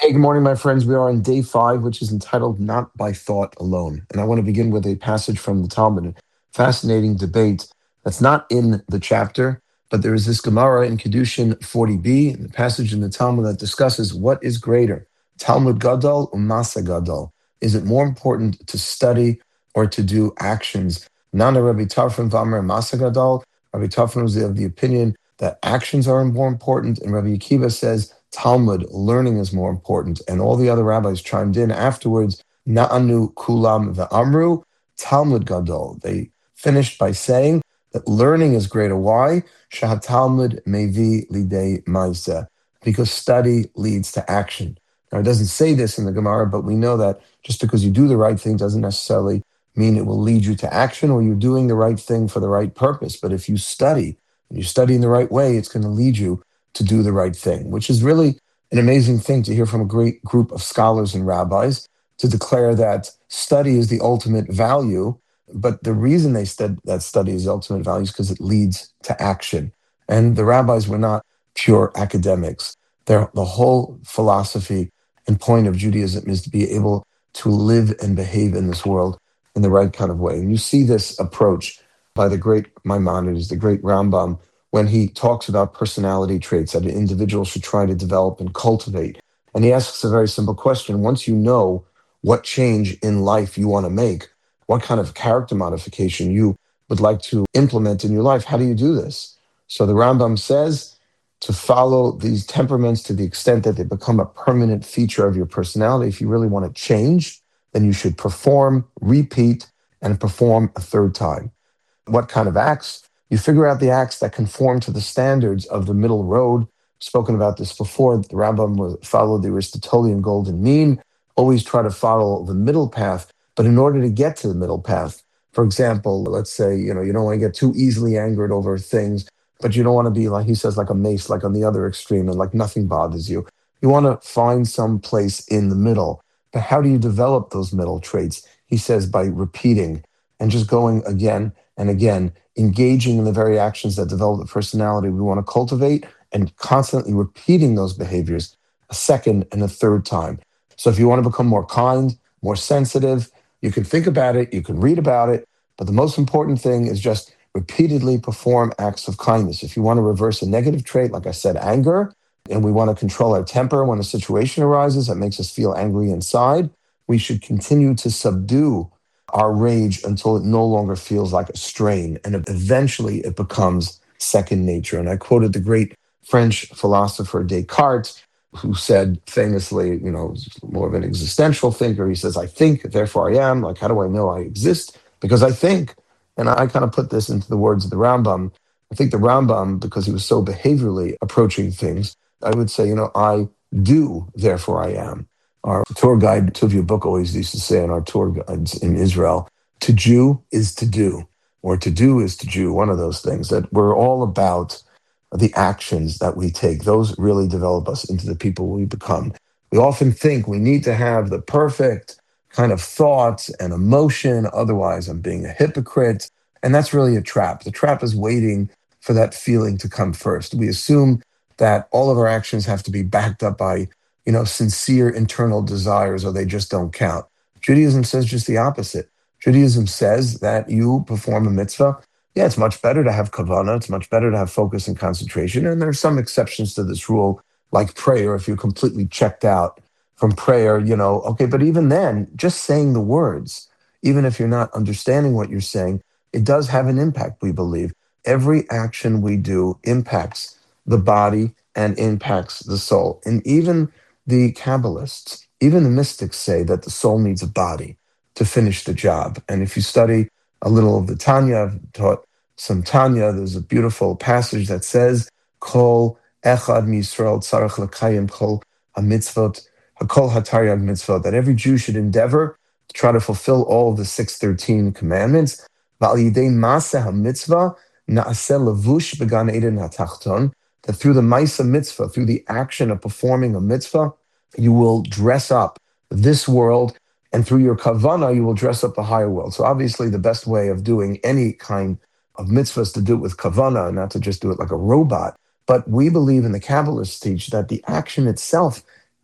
Hey, good morning, my friends. We are on day five, which is entitled Not by Thought Alone. And I want to begin with a passage from the Talmud, a fascinating debate that's not in the chapter, but there is this Gemara in Kedushin 40b, the passage in the Talmud that discusses what is greater, Talmud Gadol or Masa Gadol. Is it more important to study or to do actions? Nana Rabbi Tarfon Vamer Masa Gadol. Rabbi Tarfon was of the opinion that actions are more important, and Rabbi Akiva says Talmud, learning is more important. And all the other rabbis chimed in afterwards, Na'anu kulam ve'amru, Talmud gadol. They finished by saying that learning is greater. Why? Shah Talmud mevi lidei maisa, because study leads to action. Now, it doesn't say this in the Gemara, but we know that just because you do the right thing doesn't necessarily mean it will lead you to action, or you're doing the right thing for the right purpose. But if you study, and you study in the right way, it's going to lead you to do the right thing, which is really an amazing thing to hear from a great group of scholars and rabbis to declare that study is the ultimate value. But the reason they said that study is the ultimate value is because it leads to action. And the rabbis were not pure academics. The whole philosophy and point of Judaism is to be able to live and behave in this world in the right kind of way. And you see this approach by the great Maimonides, the great Rambam, when he talks about personality traits that an individual should try to develop and cultivate. And he asks a very simple question. Once you know what change in life you want to make, what kind of character modification you would like to implement in your life, how do you do this? So the Rambam says to follow these temperaments to the extent that they become a permanent feature of your personality. If you really want to change, then you should perform, repeat, and perform a third time. What kind of acts? You figure out the acts that conform to the standards of the middle road. Spoken about this before. The Rambam followed the Aristotelian golden mean. Always try to follow the middle path. But in order to get to the middle path, for example, let's say, you don't want to get too easily angered over things, but you don't want to be, like he says, like a mace, like on the other extreme, and like nothing bothers you. You want to find some place in the middle. But how do you develop those middle traits? He says by repeating and just going again and again, engaging in the very actions that develop the personality we want to cultivate, and constantly repeating those behaviors a second and a third time. So if you want to become more kind, more sensitive, you can think about it, you can read about it, but the most important thing is just repeatedly perform acts of kindness. If you want to reverse a negative trait, like I said, anger, and we want to control our temper when a situation arises that makes us feel angry inside, we should continue to subdue our rage until it no longer feels like a strain, and eventually it becomes second nature. And I quoted the great French philosopher Descartes, who said famously, more of an existential thinker. He says, I think, therefore I am. Like, how do I know I exist? Because I think. And I kind of put this into the words of the Rambam. I think the Rambam, because he was so behaviorally approaching things, I would say, I do, therefore I am. Our tour guide, Tuvia Book, always used to say in our tour guides in Israel, to Jew is to do, or to do is to Jew, one of those things, that we're all about the actions that we take. Those really develop us into the people we become. We often think we need to have the perfect kind of thoughts and emotion, otherwise I'm being a hypocrite. And that's really a trap. The trap is waiting for that feeling to come first. We assume that all of our actions have to be backed up by sincere internal desires, or they just don't count. Judaism says just the opposite. Judaism says that you perform a mitzvah. Yeah, it's much better to have kavanah. It's much better to have focus and concentration. And there's some exceptions to this rule, like prayer. If you're completely checked out from prayer, okay. But even then, just saying the words, even if you're not understanding what you're saying, it does have an impact, we believe. Every action we do impacts the body and impacts the soul. And even the Kabbalists, even the mystics say that the soul needs a body to finish the job. And if you study a little of the Tanya, I've taught some Tanya, there's a beautiful passage that says, Kol echad miYisrael tzarech l'kayim kol hamitzvot, hakol hataryag mitzvot, that every Jew should endeavor to try to fulfill all of the 613 commandments. V'al yidei maseh hamitzvah na'aseh levush began eden hatachton, that through the Maisa mitzvah, through the action of performing a mitzvah, you will dress up this world, and through your kavanah, you will dress up the higher world. So obviously the best way of doing any kind of mitzvah is to do it with kavanah, not to just do it like a robot. But we believe, in the Kabbalists teach, that the action itself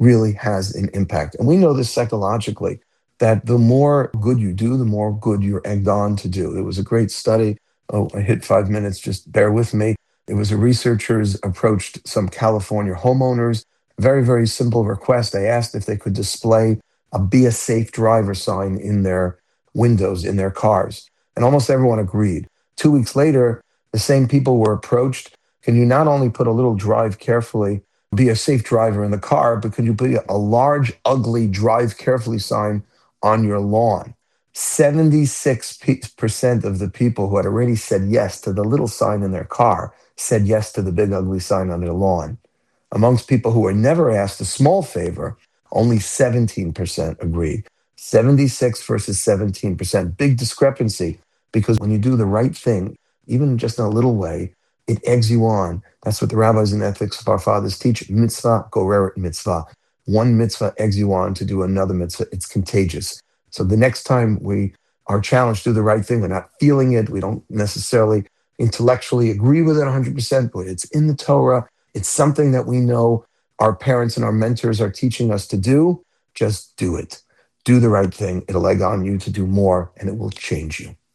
really has an impact. And we know this psychologically, that the more good you do, the more good you're egged on to do. It was a great study. Oh, I hit 5 minutes, just bear with me. It was a researchers approached some California homeowners. Very, very simple request. They asked if they could display a "Be a Safe Driver" sign in their windows in their cars. And almost everyone agreed. 2 weeks later, the same people were approached. Can you not only put a little "Drive carefully, be a safe driver" in the car, but could you put a large, ugly "Drive carefully" sign on your lawn? 76% of the people who had already said yes to the little sign in their car said yes to the big, ugly sign on their lawn. Amongst people who were never asked a small favor, only 17% agreed. 76 versus 17%. Big discrepancy, because when you do the right thing, even just in a little way, it eggs you on. That's what the rabbis and ethics of our fathers teach. Mitzvah goreret mitzvah. One mitzvah eggs you on to do another mitzvah. It's contagious. So the next time we are challenged to do the right thing, we're not feeling it. We don't necessarily intellectually agree with it 100%, but it's in the Torah. It's something that we know our parents and our mentors are teaching us to do. Just do it. Do the right thing. It'll egg on you to do more, and it will change you.